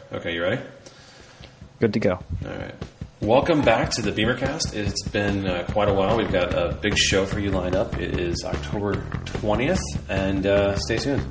Okay, you ready? Good to go. All right. Welcome back to the BeamerCast. It's been quite a while. We've got a big show for you lined up. It is October 20th, and stay tuned.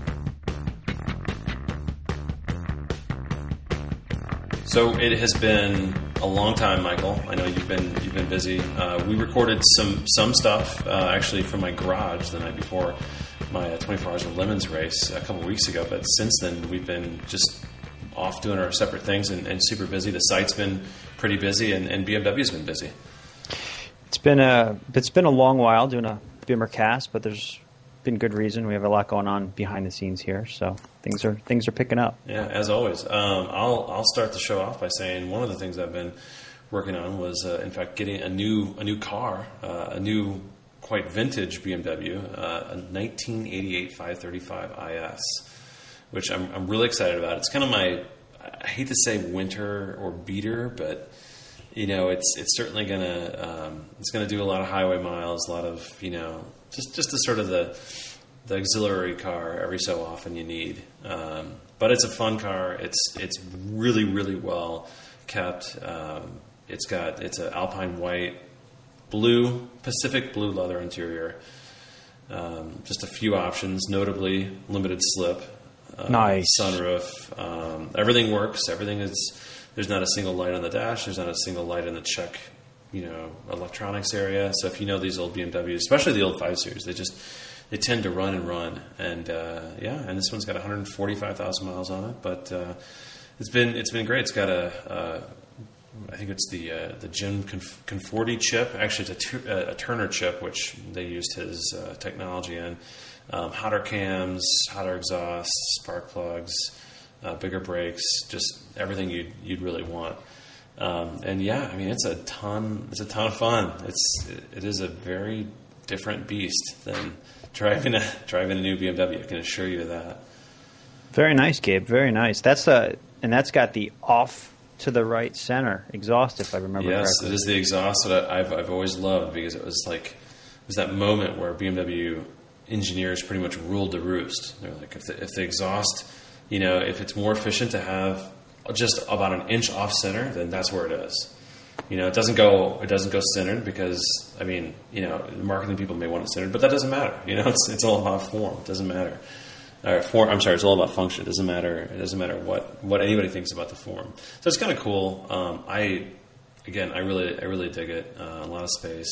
So it has been a long time, Michael. I know you've been busy. We recorded some stuff actually from my garage the night before my 24 Hours of Lemons race a couple weeks ago. But since then, we've been just off doing our separate things and super busy. The site's been pretty busy, and BMW's been busy. It's been a long while doing a BeamerCast, but there's been good reason. We have a lot going on behind the scenes here, so things are picking up. Yeah, as always. I'll start the show off by saying one of the things I've been working on was, in fact, getting a new car, a new quite vintage BMW, a 1988 535 IS, which I'm really excited about. It's kind of I hate to say winter or beater, but it's certainly gonna do a lot of highway miles, a lot of just the sort of the auxiliary car every so often you need. But it's a fun car. It's really, really well kept. It's an Alpine white, Pacific blue leather interior. Just a few options, notably limited slip. Nice. Sunroof. Everything works. There's not a single light on the dash. There's not a single light in the check, electronics area. So if you know these old BMWs, especially the old 5 Series, they tend to run. And and this one's got 145,000 miles on it. But it's been great. It's got I think it's the Jim Conforti chip. Actually, it's a Turner chip, which they used his technology in. Hotter cams, hotter exhaust, spark plugs, bigger brakes, just everything you'd really want. It's a ton of fun. It is a very different beast than driving a new BMW. I can assure you of that. Very nice, Gabe. Very nice. That's got the off to the right center exhaust, if I remember correctly. Yes, it is the exhaust that I've always loved, because it was that moment where BMW engineers pretty much ruled the roost. They're like, if the exhaust, if it's more efficient to have just about an inch off center, then that's where it is. It doesn't go centered because, marketing people may want it centered, but that doesn't matter. It's all about form. It doesn't matter. It's all about function. It doesn't matter. It doesn't matter what anybody thinks about the form. So it's kind of cool. I really dig it. A lot of space.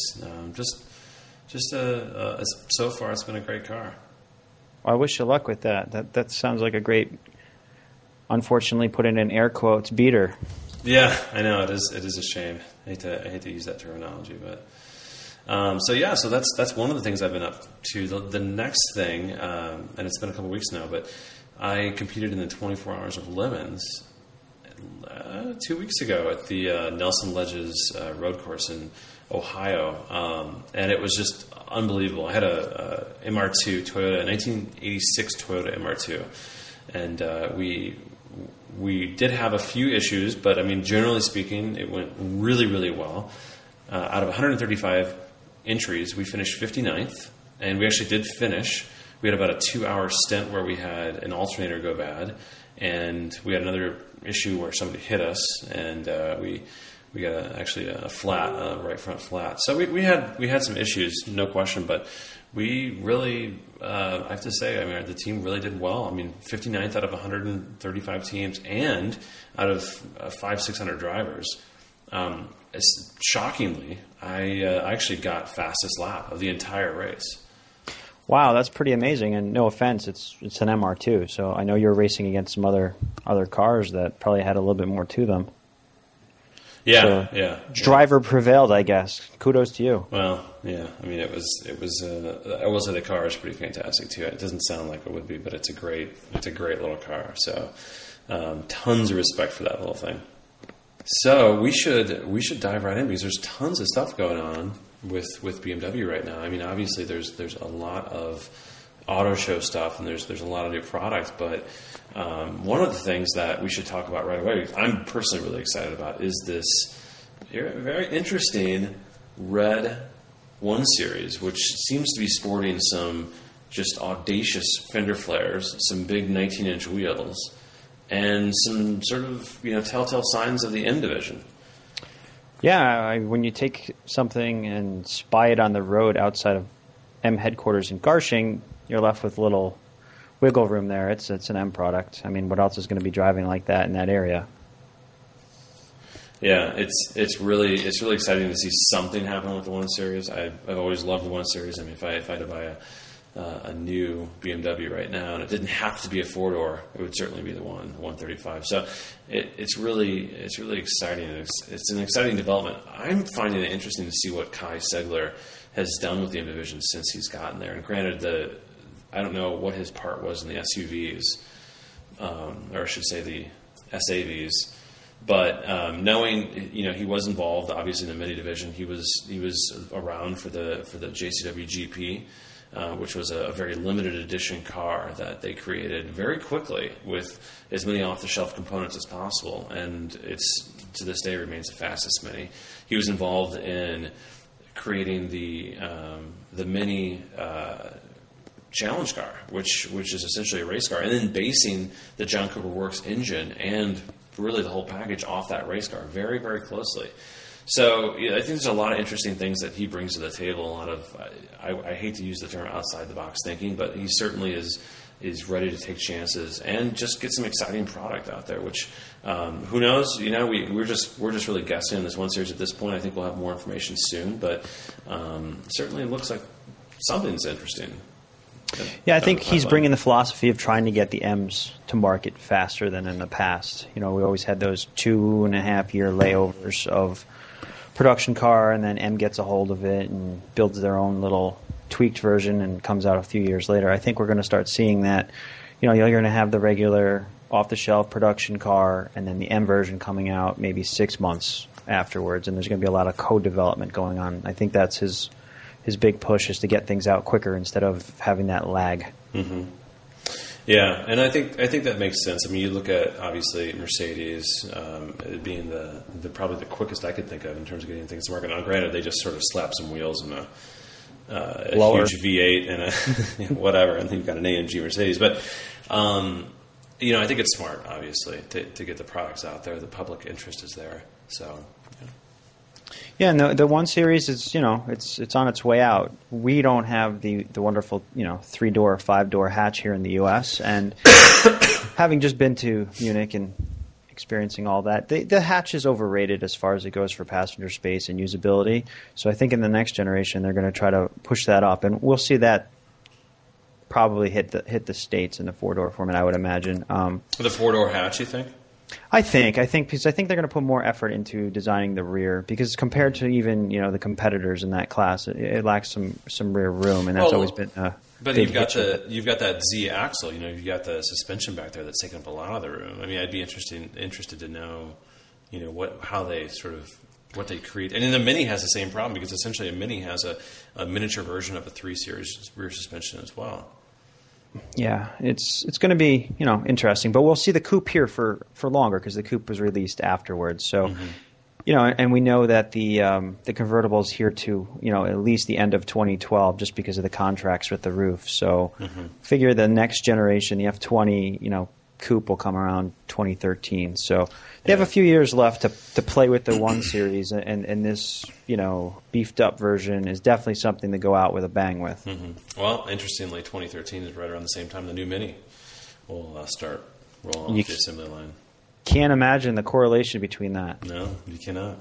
So far, it's been a great car. Well, I wish you luck with that. That sounds like a great, unfortunately, put it in air quotes, beater. Yeah, I know it is. It is a shame. I hate to use that terminology, but so that's one of the things I've been up to. The next thing, and it's been a couple weeks now, but I competed in the 24 Hours of Lemons 2 weeks ago at the Nelson Ledges road course in Ohio, and it was just unbelievable. I had a MR2 Toyota, a 1986 Toyota MR2, and we did have a few issues, but generally speaking, it went really, really well. Out of 135 entries, we finished 59th, and we actually did finish. We had about a 2-hour stint where we had an alternator go bad, and we had another issue where somebody hit us, and we got a flat, right front flat. So we had some issues, no question, but we really, I have to say, the team really did well. 59th out of 135 teams and out of 500-600 drivers. Shockingly, I actually got fastest lap of the entire race. Wow, that's pretty amazing. And no offense, it's an MR2, so I know you're racing against some other cars that probably had a little bit more to them. Yeah, so driver prevailed, I guess. Kudos to you. Well, yeah. It was. I will say the car is pretty fantastic too. It doesn't sound like it would be, but it's a great little car. So, tons of respect for that little thing. So we should dive right in, because there's tons of stuff going on with BMW right now. Obviously there's a lot of auto show stuff, and there's a lot of new products, but one of the things that we should talk about right away, I'm personally really excited about, is this very interesting red 1 Series, which seems to be sporting some just audacious fender flares, some big 19-inch wheels, and some sort of telltale signs of the M division. Yeah, when you take something and spy it on the road outside of M headquarters in Garching, you're left with little wiggle room there. It's an M product. I mean, what else is going to be driving like that in that area? Yeah, it's really exciting to see something happen with the 1 Series. I've always loved the 1 Series. I mean, if I had to buy a new BMW right now, and it didn't have to be a 4-door, it would certainly be the 135. So it's really exciting. It's an exciting development. I'm finding it interesting to see what Kai Segler has done with the M division since he's gotten there. And granted, I don't know what his part was in the SUVs, or I should say the SAVs. But knowing, he was involved obviously in the Mini division. He was around for the JCW GP, which was a very limited edition car that they created very quickly with as many off-the-shelf components as possible, and it's to this day remains the fastest Mini. He was involved in creating the Mini challenge car, which is essentially a race car, and then basing the John Cooper Works engine and really the whole package off that race car very, very closely. So I think there's a lot of interesting things that he brings to the table. A lot of I hate to use the term outside the box thinking, but he certainly is ready to take chances and just get some exciting product out there. Which who knows? We're just really guessing on this 1 Series at this point. I think we'll have more information soon, but certainly it looks like something's interesting. Yeah, I think he's bringing the philosophy of trying to get the M's to market faster than in the past. We always had those 2.5-year layovers of production car, and then M gets a hold of it and builds their own little tweaked version and comes out a few years later. I think we're going to start seeing that. You're going to have the regular off-the-shelf production car and then the M version coming out maybe 6 months afterwards, and there's going to be a lot of co-development going on. I think that's his big push, is to get things out quicker instead of having that lag. Mm-hmm. Yeah, and I think that makes sense. I mean, you look at obviously Mercedes being the probably the quickest I could think of in terms of getting things to market. Now, granted, they just sort of slap some wheels and a huge V8 and a whatever, and then you've got an AMG Mercedes. But I think it's smart, obviously, to get the products out there. The public interest is there, so. Yeah, and the 1 Series is, it's on its way out. We don't have the wonderful, 3-door, 5-door hatch here in the U.S. And having just been to Munich and experiencing all that, the hatch is overrated as far as it goes for passenger space and usability. So I think in the next generation they're going to try to push that up, and we'll see that probably hit the States in the 4-door format, I would imagine. The 4-door hatch, you think? I think because I think they're going to put more effort into designing the rear, because compared to even the competitors in that class, it lacks some rear room, and that's always been a But big you've got that Z axle, you've got the suspension back there that's taking up a lot of the room. I mean, I'd be interested to know, how they what they create. And then the Mini has the same problem, because essentially a Mini has a miniature version of a 3 Series rear suspension as well. Yeah, it's going to be interesting, but we'll see the coupe here for longer, because the coupe was released afterwards. So, and we know that the convertible is here to at least the end of 2012, just because of the contracts with the roof. So, figure the next generation, the F20, coupe will come around 2013. So they have a few years left to play with the 1 Series, and this beefed up version is definitely something to go out with a bang with. Mm-hmm. Well, interestingly, 2013 is right around the same time the new Mini will start rolling off the assembly line. Can't imagine the correlation between that. No, you cannot.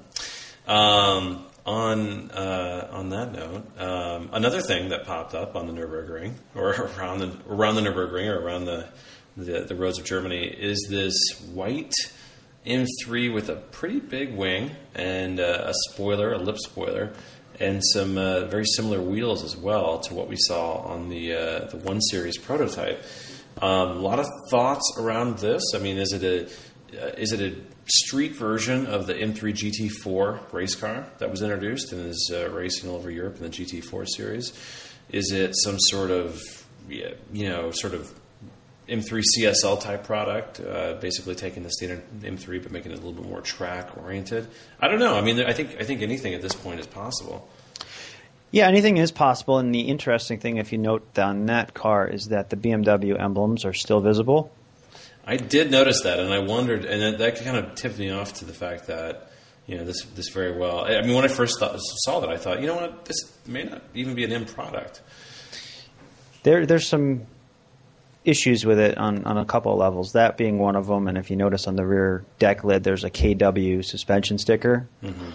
On that note, another thing that popped up on the Nürburgring, or around the Nürburgring, or around the roads of Germany, is this white M3 with a pretty big wing and a lip spoiler, and some very similar wheels as well to what we saw on the 1 Series prototype. A lot of thoughts around this. I mean, is it a street version of the M3 GT4 race car that was introduced and is racing all over Europe in the GT4 series? Is it some sort of M3 CSL type product, basically taking the standard M3 but making it a little bit more track oriented? I don't know. I mean, I think anything at this point is possible. Yeah, anything is possible. And the interesting thing, if you note on that car, is that the BMW emblems are still visible. I did notice that, and I wondered, and that kind of tipped me off to the fact that, this very well. I mean, when I first saw that, I thought, you know what, this may not even be an M product. There's some issues with it on a couple of levels, that being one of them. And if you notice on the rear deck lid, there's a KW suspension sticker,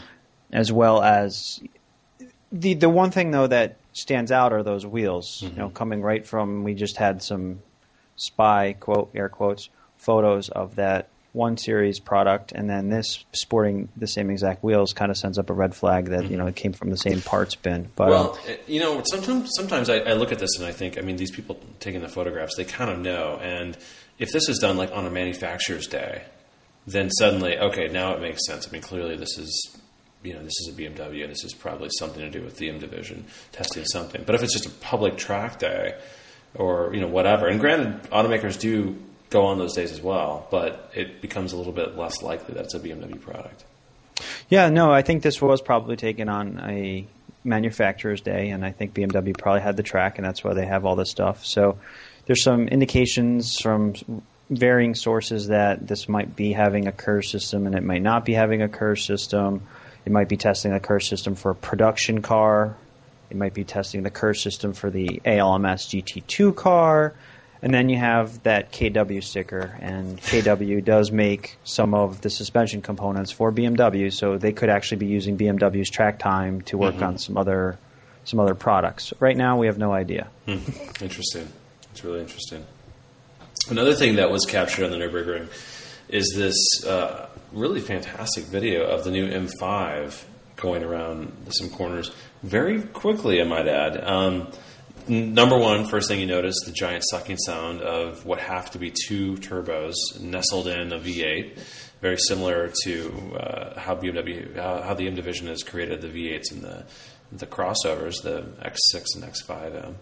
as well as the one thing, though, that stands out are those wheels, coming right from, we just had some spy, quote, air quotes, photos of that 1 Series product, and then this sporting the same exact wheels kind of sends up a red flag that, it came from the same parts bin. But, sometimes I look at this and I think, I mean, these people taking the photographs, they kind of know, and if this is done like on a manufacturer's day, then suddenly, okay, now it makes sense. I mean, clearly this is a BMW, and this is probably something to do with the M division testing something. But if it's just a public track day or, whatever, and granted, automakers do go on those days as well, but it becomes a little bit less likely that it's a BMW product. Yeah, no, I think this was probably taken on a manufacturer's day, and I think BMW probably had the track, and that's why they have all this stuff. So there's some indications from varying sources that this might be having a KERS system, and it might not be having a KERS system. It might be testing the KERS system for a production car. It might be testing the KERS system for the ALMS GT2 car. And then you have that KW sticker, and KW does make some of the suspension components for BMW, so they could actually be using BMW's track time to work on some other products. Right now, we have no idea. Interesting. It's really interesting. Another thing that was captured on the Nürburgring is this really fantastic video of the new M5 going around some corners very quickly, I might add. Number one, first thing you notice, the giant sucking sound of what have to be 2 turbos nestled in a V8, very similar to how the M division has created the V8s and the crossovers, the X6 and X5M.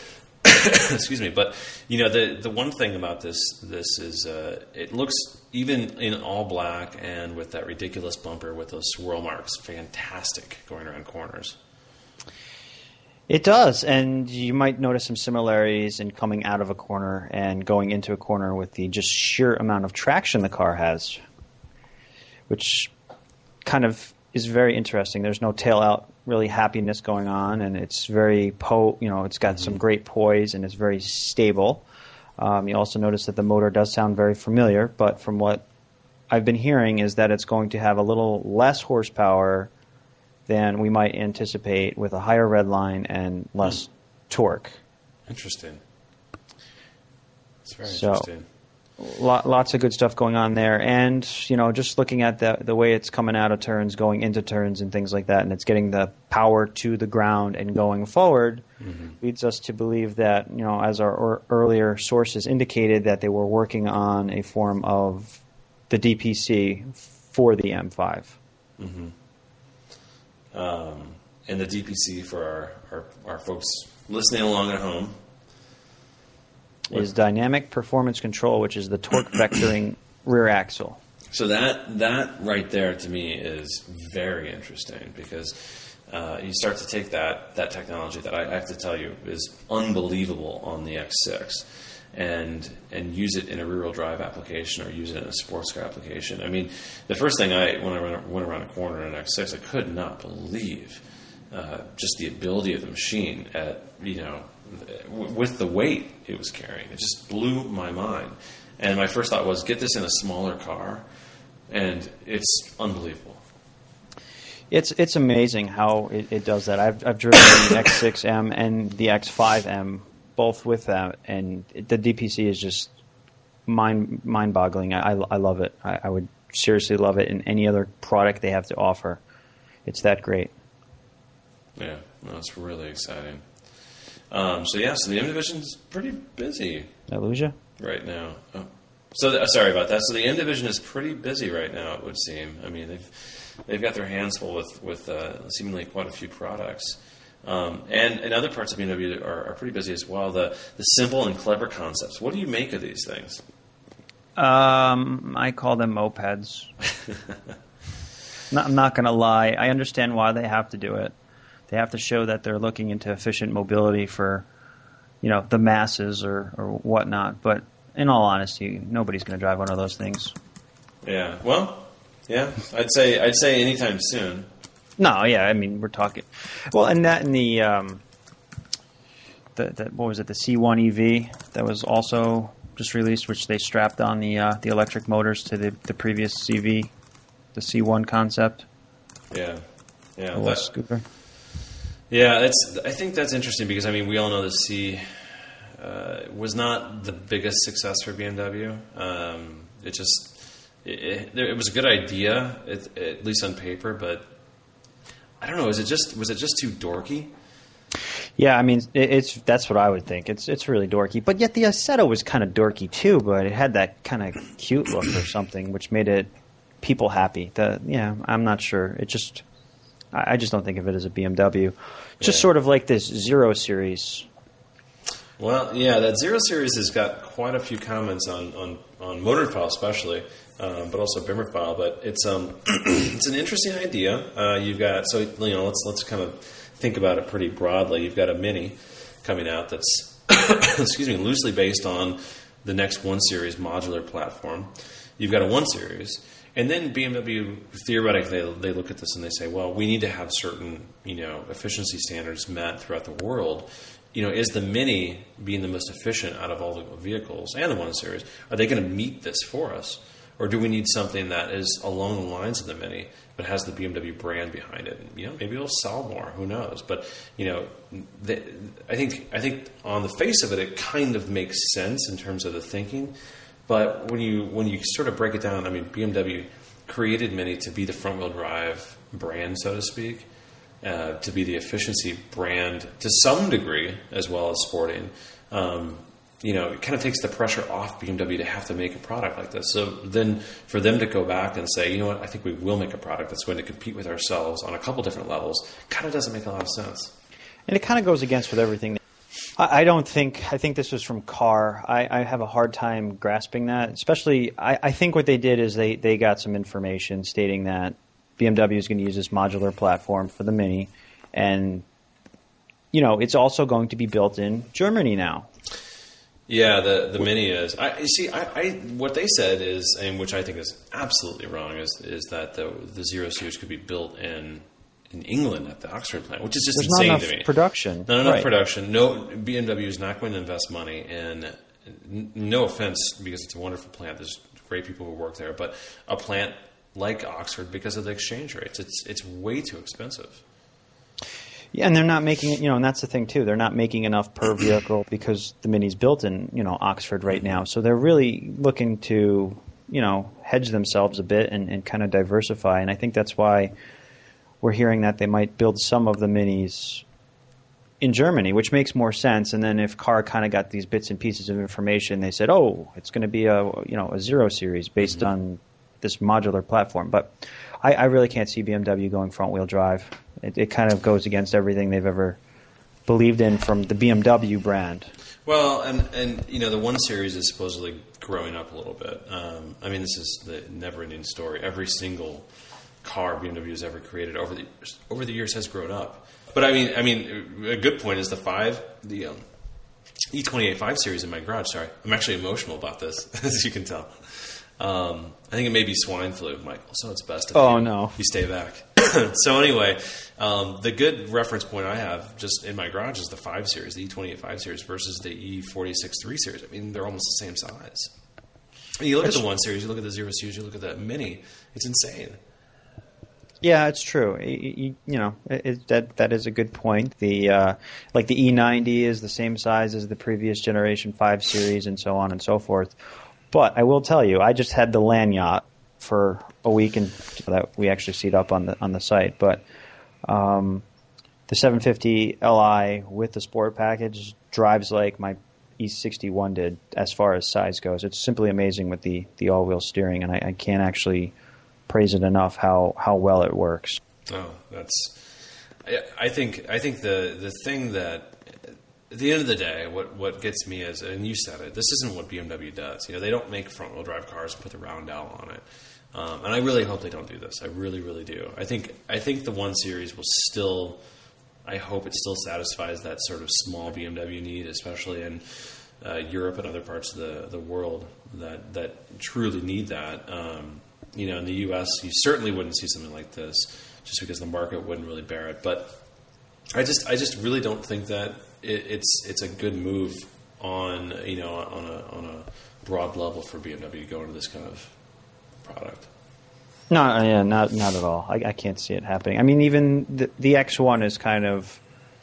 Excuse me, but the one thing about this is it looks, even in all black and with that ridiculous bumper with those swirl marks, fantastic going around corners. It does, and you might notice some similarities in coming out of a corner and going into a corner with the just sheer amount of traction the car has, which kind of is very interesting. There's no tail out really happiness going on, and it's very it's got some great poise, and it's very stable. You also notice that the motor does sound very familiar, but from what I've been hearing is that it's going to have a little less horsepower than we might anticipate with a higher red line and less torque. Interesting. It's very interesting. Lots of good stuff going on there. And, just looking at the way it's coming out of turns, going into turns and things like that, and it's getting the power to the ground and going forward, leads us to believe that, as our earlier sources indicated, that they were working on a form of the DPC for the M5. And the DPC, for our folks listening along at home, is dynamic performance control, which is the torque vectoring rear axle. So that right there to me is very interesting, because you start to take that technology that I have to tell you is unbelievable on the X6 and use it in a rear-wheel drive application or use it in a sports car application. I mean, the first thing when I went around a corner in an X6, I could not believe just the ability of the machine at, with the weight it was carrying. It just blew my mind. And my first thought was, get this in a smaller car, and it's unbelievable. It's amazing how it does that. I've driven the X6M and the X5M, both with that, and the DPC is just mind-boggling. I love it. I would seriously love it in any other product they have to offer. It's that great. Yeah, no, it's really exciting. So the M division's pretty busy. Did I lose you? Right now. Oh. Sorry about that. So the M division is pretty busy right now, it would seem. I mean, they've got their hands full with seemingly quite a few products. And other parts of BMW are pretty busy as well. The simple and clever concepts. What do you make of these things? I call them mopeds. I'm not going to lie. I understand why they have to do it. They have to show that they're looking into efficient mobility for, the masses or whatnot. But in all honesty, nobody's going to drive one of those things. Yeah. Well, yeah. I'd say anytime soon. No, yeah. I mean, we're talking. Well, and that in the what was it? The C1 EV that was also just released, which they strapped on the electric motors to the previous CV, the C1 concept. Yeah. Yeah. The scooter. Yeah, I think that's interesting because, I mean, we all know the C was not the biggest success for BMW. It was a good idea, at least on paper, but I don't know. Was it just too dorky? Yeah, I mean, that's what I would think. It's really dorky, but yet the Assetto was kind of dorky too, but it had that kind of cute look or something, which made it people happy. I'm not sure. I just don't think of it as a BMW. Just sort of like this Zero Series. Well, yeah, that Zero Series has got quite a few comments on Motorfile especially, but also Bimmerfile. But it's it's an interesting idea. Let's kind of think about it pretty broadly. You've got a Mini coming out that's loosely based on the next 1 Series modular platform. You've got a 1 Series. And then BMW, theoretically, they look at this and they say, well, we need to have certain, efficiency standards met throughout the world. Is the Mini being the most efficient out of all the vehicles and the 1 Series? Are they going to meet this for us? Or do we need something that is along the lines of the Mini but has the BMW brand behind it? Maybe it'll sell more. Who knows? But, I think on the face of it, it kind of makes sense in terms of the thinking. But when you sort of break it down, I mean, BMW created Mini to be the front-wheel drive brand, so to speak, to be the efficiency brand to some degree, as well as sporting. It kind of takes the pressure off BMW to have to make a product like this. So then for them to go back and say, you know what, I think we will make a product that's going to compete with ourselves on a couple different levels, kind of doesn't make a lot of sense. And it kind of goes against with everything. I think this was from Carr. I have a hard time grasping that. Especially, I think what they did is they got some information stating that BMW is going to use this modular platform for the Mini. And, it's also going to be built in Germany now. Yeah, the Mini is. What they said is, and which I think is absolutely wrong, is that the Zero Series could be built in England at the Oxford plant, which is just insane to me. Production. Not enough production. No, BMW is not going to invest money in. No offense, because it's a wonderful plant. There's great people who work there, but a plant like Oxford, because of the exchange rates, it's way too expensive. Yeah, and they're not making it. And that's the thing too. They're not making enough per vehicle because the Mini's built in Oxford right now. So they're really looking to hedge themselves a bit and kind of diversify. And I think that's why we're hearing that they might build some of the Minis in Germany, which makes more sense. And then if Carr kind of got these bits and pieces of information, they said, "Oh, it's going to be a Zero Series based on this modular platform." But I really can't see BMW going front-wheel drive. It kind of goes against everything they've ever believed in from the BMW brand. Well, and the 1 Series is supposedly growing up a little bit. This is the never-ending story. Every single car BMW has ever created over the years has grown up. But I mean, a good point is the E28 5 Series in my garage. Sorry, I'm actually emotional about this, as you can tell. I think it may be swine flu, Michael. So it's best if you stay back. So anyway, the good reference point I have just in my garage is the 5 Series, the E28 5 Series versus the E46 3 Series. I mean, they're almost the same size. You look at the 1 Series, you look at the 0 Series, you look at the Mini. It's insane. Yeah, it's true. That is a good point. The like the E90 is the same size as the previous generation 5 Series, and so on and so forth. But I will tell you, I just had the LAN yacht for a week, and that we actually see it up on the site. But the 750 Li with the sport package drives like my E61 did as far as size goes. It's simply amazing with the all-wheel steering, and I can't actually praise it enough how well it works. Oh, I think the thing that at the end of the day, what gets me is, and you said it, this isn't what BMW does. They don't make front-wheel drive cars and put the roundel on it. And I really hope they don't do this. I really, really do. I think the 1 Series will still, I hope it still satisfies that sort of small BMW need, especially in Europe and other parts of the world that truly need that. In the U.S., you certainly wouldn't see something like this just because the market wouldn't really bear it. But I just really don't think that it's a good move on a broad level for BMW to go into this kind of product. No, yeah, not at all. I can't see it happening. I mean, even the X1 is kind of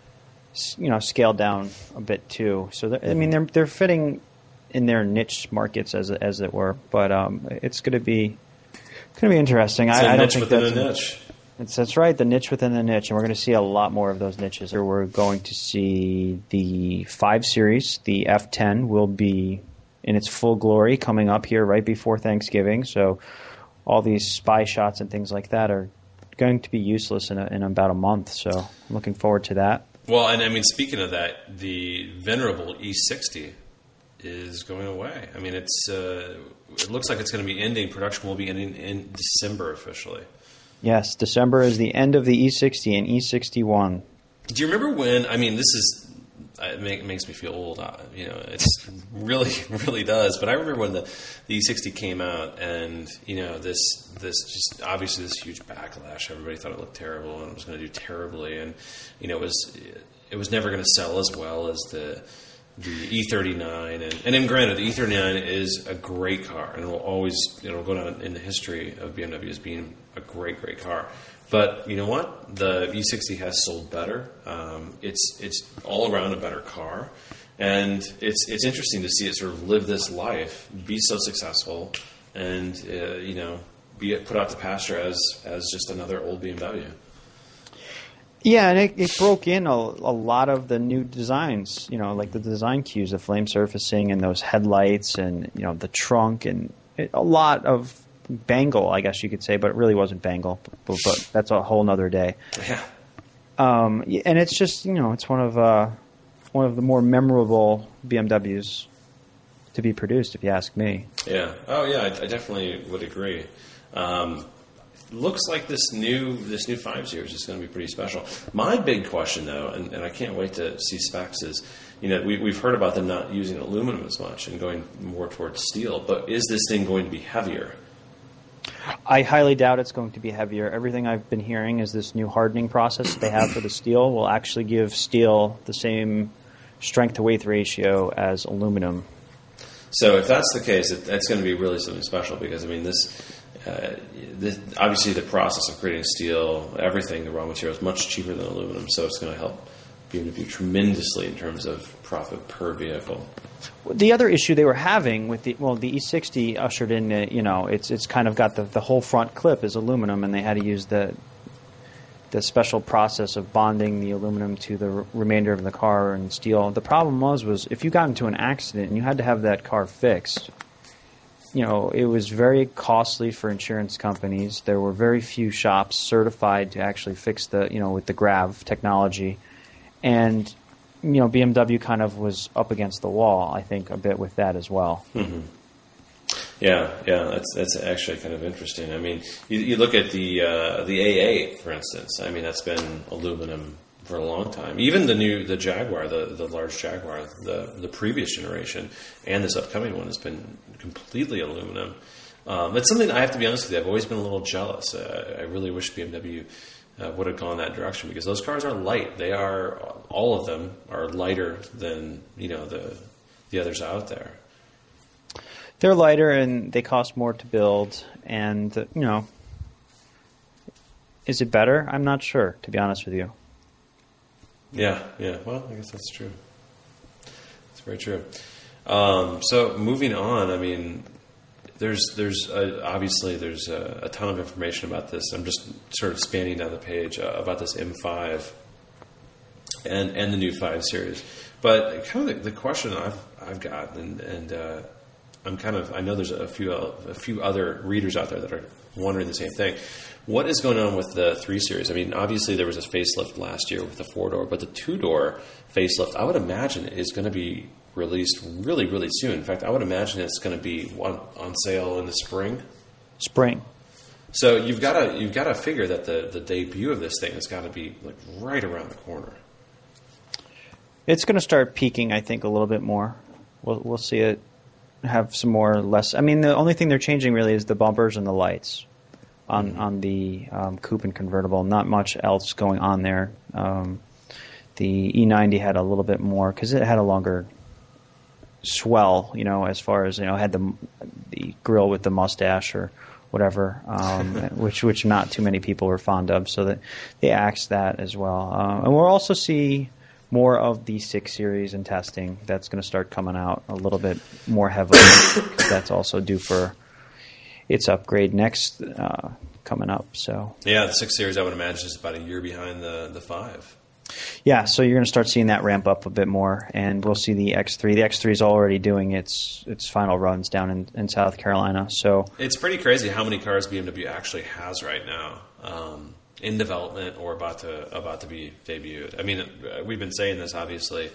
scaled down a bit too. So they're fitting in their niche markets as it were. But it's going to be interesting. I don't think that's a niche. That's right, the niche within the niche, and we're going to see a lot more of those niches. We're going to see the 5 Series, the F10 will be in its full glory coming up here right before Thanksgiving. So all these spy shots and things like that are going to be useless in about a month. So I'm looking forward to that. Well, and I mean, speaking of that, the venerable E60 is going away. I mean, it looks like it's going to be ending. Production will be ending in December officially. Yes, December is the end of the E60 and E61. Do you remember when? I mean, it makes me feel old. It's really does. But I remember when the E60 came out, and this just obviously this huge backlash. Everybody thought it looked terrible and it was going to do terribly, and it was never going to sell as well as the E39. And then granted, the E39 is a great car, and it'll go down in the history of BMW as being a great car. But you know what? The E60 has sold better. It's all around a better car, and it's interesting to see it sort of live this life, be so successful, and be put out to pasture as just another old BMW. Yeah, and it broke in a lot of the new designs, like the design cues, the flame surfacing and those headlights and, the trunk and a lot of bangle, I guess you could say, but it really wasn't bangle, but that's a whole nother day. Yeah. And it's just, it's one of the more memorable BMWs to be produced, if you ask me. Yeah. Oh, yeah, I definitely would agree. Looks like this new 5 Series is going to be pretty special. My big question, though, and I can't wait to see specs, is we've heard about them not using aluminum as much and going more towards steel. But is this thing going to be heavier? I highly doubt it's going to be heavier. Everything I've been hearing is this new hardening process they have for the steel will actually give steel the same strength to weight ratio as aluminum. So if that's the case, that's going to be really something special because this obviously the process of creating steel, everything, the raw material is much cheaper than aluminum, so it's going to help BMW tremendously in terms of profit per vehicle. The other issue they were having with the E60 ushered in, it's kind of got the whole front clip is aluminum, and they had to use the special process of bonding the aluminum to the remainder of the car and steel. The problem was if you got into an accident and you had to have that car fixed, it was very costly for insurance companies. There were very few shops certified to actually fix with the GRAV technology. And, BMW kind of was up against the wall, I think, a bit with that as well. Mm-hmm. Yeah, that's actually kind of interesting. I mean, you look at the A8, for instance. I mean, that's been aluminum for a long time. Even the Jaguar, the large Jaguar, the previous generation, and this upcoming one has been completely aluminum. It's something I have to be honest with you. I've always been a little jealous. I really wish BMW would have gone that direction because those cars are light. All of them are lighter than the others out there. They're lighter and they cost more to build. And is it better? I'm not sure, to be honest with you. Yeah. Well, I guess that's true. It's very true. So moving on, I mean, there's obviously there's a ton of information about this. I'm just sort of spanning down the page about this M5 and the new 5 Series. But kind of the question I've got, and I know there's a few other readers out there that are wondering the same thing. What is going on with the 3 Series? I mean, obviously there was a facelift last year with the 4-door, but the 2-door facelift, I would imagine, is going to be released really, really soon. In fact, I would imagine it's going to be on sale in the spring. So you've got to figure that the debut of this thing has got to be like right around the corner. It's going to start peaking, I think, a little bit more. we'll see it have some more or less. I mean, the only thing they're changing really is the bumpers and the lights on the coupe and convertible. Not much else going on there. The E90 had a little bit more because it had a longer swell, as far as, had the grill with the mustache or whatever, which not too many people were fond of. So that they axed that as well. And we'll also see more of the 6 Series in testing. That's going to start coming out a little bit more heavily. That's also due for its upgrade next coming up. So yeah, the 6 Series I would imagine is about a year behind the 5. Yeah, so you're going to start seeing that ramp up a bit more, and we'll see the X3. The X3 is already doing its final runs down in South Carolina. So it's pretty crazy how many cars BMW actually has right now in development or about to be debuted. I mean, we've been saying this obviously.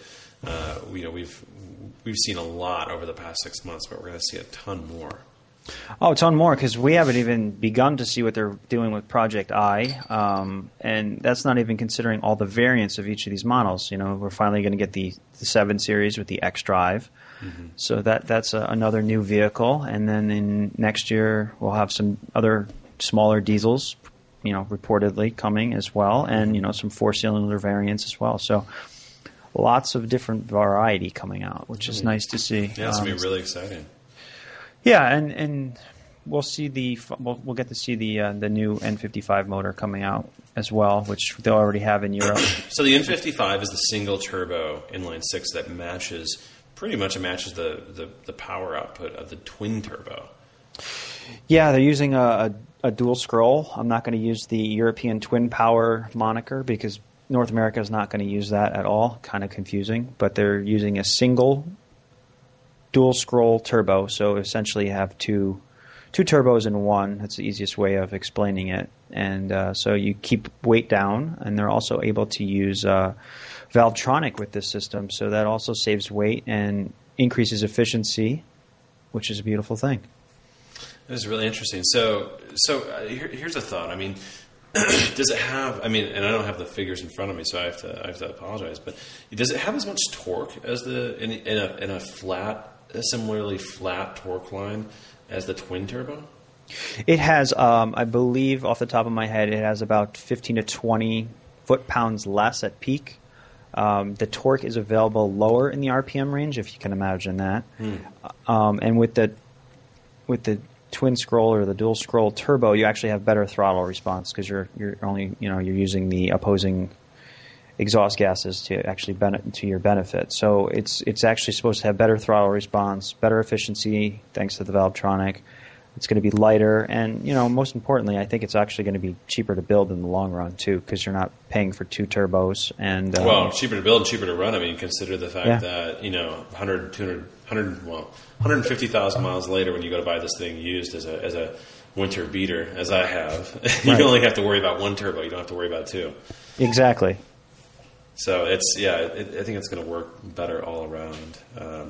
We've seen a lot over the past 6 months, but we're going to see a ton more. Oh, a ton more, because we haven't even begun to see what they're doing with Project I, and that's not even considering all the variants of each of these models. We're finally going to get the 7 Series with the xDrive, so that's another new vehicle, and then in next year we'll have some other smaller diesels, reportedly coming as well, and some 4-cylinder variants as well. So lots of different variety coming out, which is nice to see. Yeah, it's going to be really exciting. Yeah, and we'll see we'll get to see the new N55 motor coming out as well, which they already have in Europe. So the N55 is the single turbo inline 6 that pretty much matches the power output of the twin turbo. Yeah, they're using a dual scroll. I'm not going to use the European twin power moniker because North America is not going to use that at all. Kind of confusing, but they're using a single dual scroll turbo, so essentially you have two turbos in one. That's the easiest way of explaining it. And so you keep weight down, and they're also able to use Valvetronic with this system, so that also saves weight and increases efficiency, which is a beautiful thing. This is really interesting. So here's a thought. I mean, does it have? I mean, and I don't have the figures in front of me, so I have to apologize. But does it have as much torque as in a similarly flat torque line as the twin turbo? It has, I believe, off the top of my head, it has about 15 to 20 foot-pounds less at peak. The torque is available lower in the RPM range, if you can imagine that. And with the twin scroll or the dual scroll turbo, you actually have better throttle response because you're only you're using the opposing exhaust gases to actually to your benefit. So it's actually supposed to have better throttle response, better efficiency thanks to the Valvetronic. It's going to be lighter, and most importantly, I think it's actually going to be cheaper to build in the long run too, because you're not paying for 2 turbos. And cheaper to build and cheaper to run. I mean, consider the fact that 100, 200, 150,000 miles later, when you go to buy this thing used as a winter beater, as I have, you only have to worry about 1 turbo. You don't have to worry about 2. Exactly. So I think it's going to work better all around.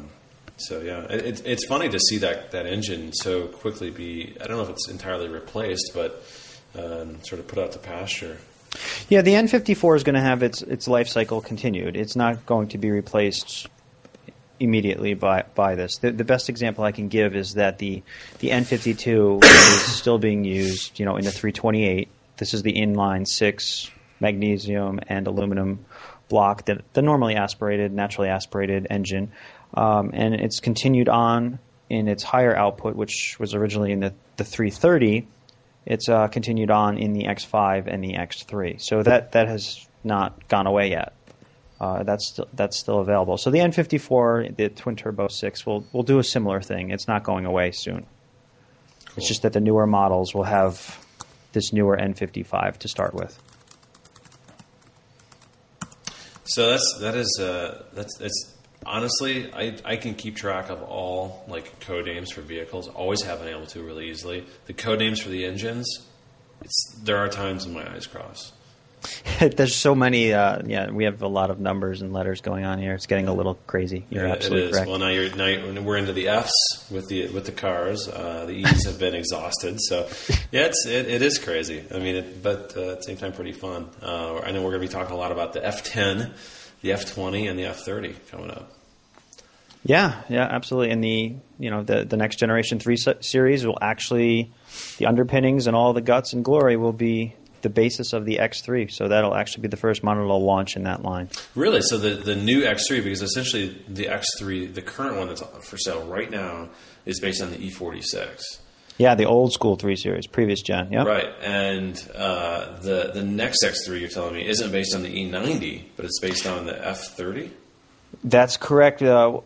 It's funny to see that engine so quickly be, I don't know if it's entirely replaced, but sort of put out to pasture. Yeah, the N54 is going to have its life cycle continued. It's not going to be replaced immediately by this. The best example I can give is that the N52 is still being used, in the 328. This is the inline 6 magnesium and aluminum block, the normally naturally aspirated engine. And it's continued on in its higher output, which was originally in the 330. It's continued on in the X5 and the X3. So that has not gone away yet. That's still available. So the N54, the twin turbo 6, will do a similar thing. It's not going away soon. Cool. It's just that the newer models will have this newer N55 to start with. So that's honestly, I can keep track of all code names for vehicles. Always have been able to really easily. The code names for the engines, there are times when my eyes cross. There's so many. We have a lot of numbers and letters going on here. It's getting a little crazy. You're absolutely correct. Well, now we're into the Fs with the cars. The E's have been exhausted. So yeah, it is crazy. I mean, but at the same time, pretty fun. I know we're going to be talking a lot about the F10, the F20, and the F30 coming up. Yeah, absolutely. And the next generation 3 series will actually, the underpinnings and all the guts and glory will be the basis of the X3. So that'll actually be the first model to launch in that line. Really? So the new X3, because essentially the X3, the current one that's for sale right now, is based on the E46. Yeah, the old school 3 Series, previous gen. Yeah, right. And the next X3 you're telling me isn't based on the E90, but it's based on the F30. That's correct. The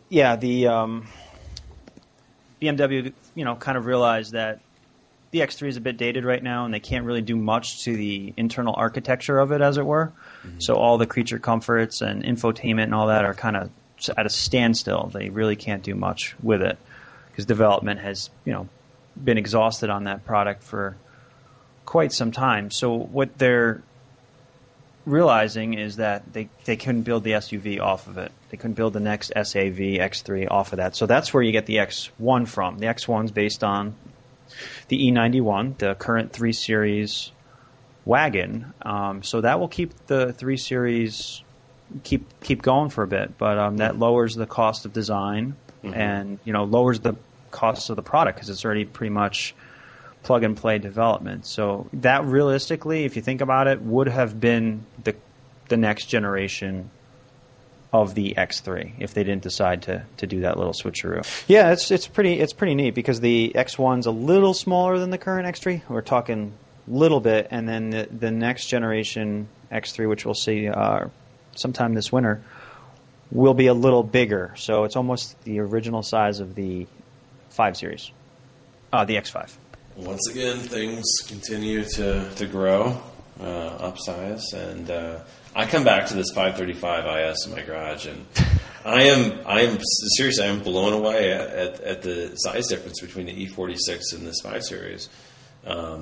BMW, kind of realized that the X3 is a bit dated right now, and they can't really do much to the internal architecture of it, as it were. Mm-hmm. So all the creature comforts and infotainment and all that are kind of at a standstill. They really can't do much with it because development has, been exhausted on that product for quite some time. So what they're realizing is that they couldn't build the SUV off of it. They couldn't build the next SAV X3 off of that. So that's where you get the X1 from. The X1's based on the E91, the current 3 Series wagon. So that will keep the 3 Series keep going for a bit, but that lowers the cost of design and lowers the cost of the product because it's already pretty much plug and play development. So that realistically, if you think about it, would have been the next generation of the X3 if they didn't decide to do that little switcheroo. Yeah, it's pretty neat because the X1's a little smaller than the current X3. We're talking little bit, and then the next generation X3, which we'll see sometime this winter, will be a little bigger. So it's almost the original size of the 5 Series, the X5. Once again, things continue to grow, upsize, and I come back to this 535 IS in my garage, and I am seriously, I'm blown away at the size difference between the E46 and this 5 Series. I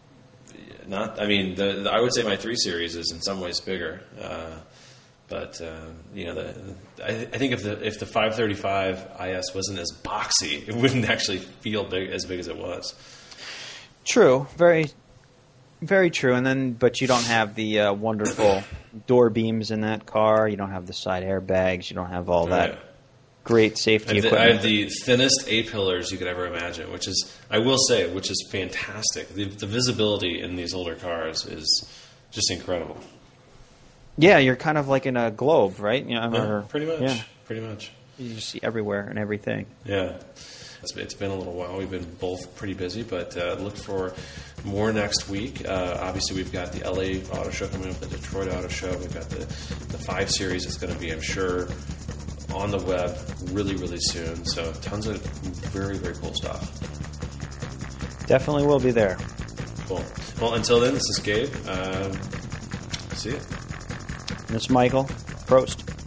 would say my 3 Series is in some ways bigger. But I think if the 535 IS wasn't as boxy, it wouldn't actually feel as big as it was. True, very, very true. But you don't have the wonderful door beams in that car. You don't have the side airbags. You don't have all that great safety equipment. I have the thinnest A-pillars you could ever imagine, which is fantastic. The visibility in these older cars is just incredible. Yeah, you're kind of like in a globe, right? Pretty much. Yeah. Pretty much. You just see everywhere and everything. Yeah. It's been a little while. We've been both pretty busy, but look for more next week. Obviously, we've got the LA Auto Show coming up, the Detroit Auto Show. We've got the 5 Series that's going to be, I'm sure, on the web really, really soon. So tons of very, very cool stuff. Definitely will be there. Cool. Well, until then, this is Gabe. See you. This is Michael. Prost.